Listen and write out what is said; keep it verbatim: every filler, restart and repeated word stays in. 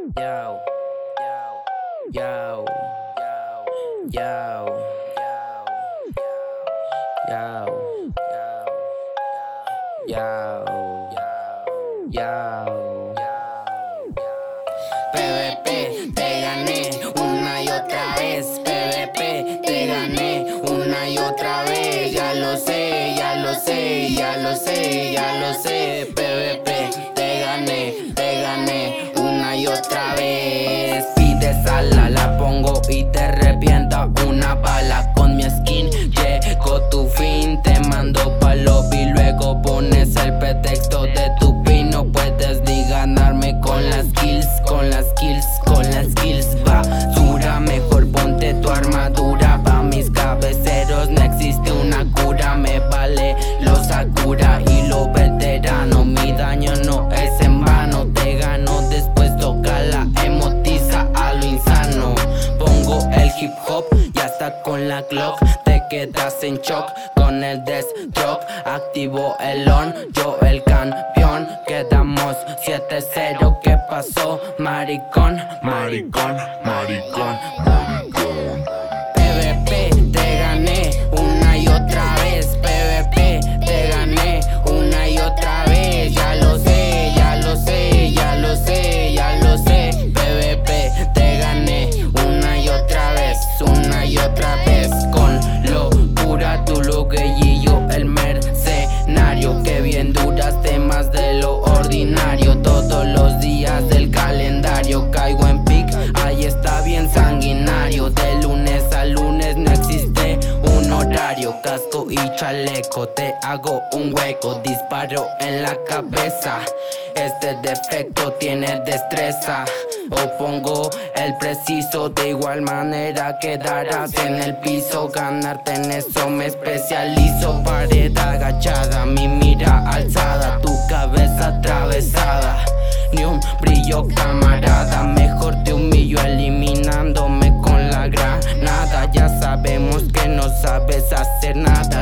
Yo, yo, yo, yo, yo, yo. P V P, te gané una y otra vez. P V P, te gané una y otra vez. Ya lo sé, ya lo sé, ya lo sé, ya lo sé. P V P, te gané, te gané una y otra vez. Pide sala, la pongo y te revienta una bala. Con mi skin llegó tu fin, te mando pa'l lobby. Luego pones el pretexto de tu pin. No puedes ni ganarme con las kills, con las kills, con las kills. Basura, mejor ponte tu armadura. Pa' mis cabeceros no existe una cura. Me vale los Sakura y los veteranos. Mi daño no es en vano. Te gano, después toca la emotiza a lo insano. Pongo el hip hop y hasta con la clock te quedas en shock. Con el Deathstroke activo el on, yo el campeón. Quedamos siete cero, ¿qué pasó? Maricón, maricón, maricón, maricón. P V P, te gané una y otra vez. P V P, te gané una y otra vez. Ya lo sé, ya lo sé, ya lo sé, ya lo sé. P V P, te gané una y otra vez, una y otra vez. Con locura, tu y yo el mercenario. Que bien duraste más de lo ordinario. Todos los días del calendario caigo en pic, ahí está bien sanguinario. De lunes a lunes no existe un horario. Casco y chaleco, te hago un hueco. Disparo en la cabeza, este defecto tiene destreza. O pongo el preciso, de igual manera quedarás en el piso. Ganarte en eso me especializo. Pared agachada, mi mira alzada, tu cabeza atravesada. Ni un brillo, camarada, mejor te humillo eliminándome con la granada. Ya sabemos que no sabes hacer nada.